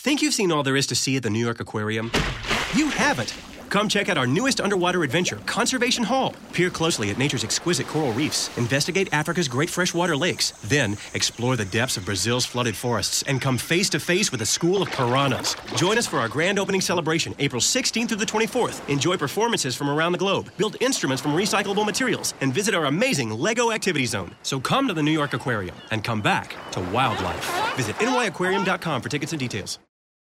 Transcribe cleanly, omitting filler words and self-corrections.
Think you've seen all there is to see at the New York Aquarium? You haven't. Come check out our newest underwater adventure, Conservation Hall. Peer closely at nature's exquisite coral reefs, investigate Africa's great freshwater lakes, then explore the depths of Brazil's flooded forests and come face to face with a school of piranhas. Join us for our grand opening celebration, April 16th through the 24th. Enjoy performances from around the globe, build instruments from recyclable materials, and visit our amazing LEGO Activity Zone. So come to the New York Aquarium and come back to wildlife. Visit nyaquarium.com for tickets and details.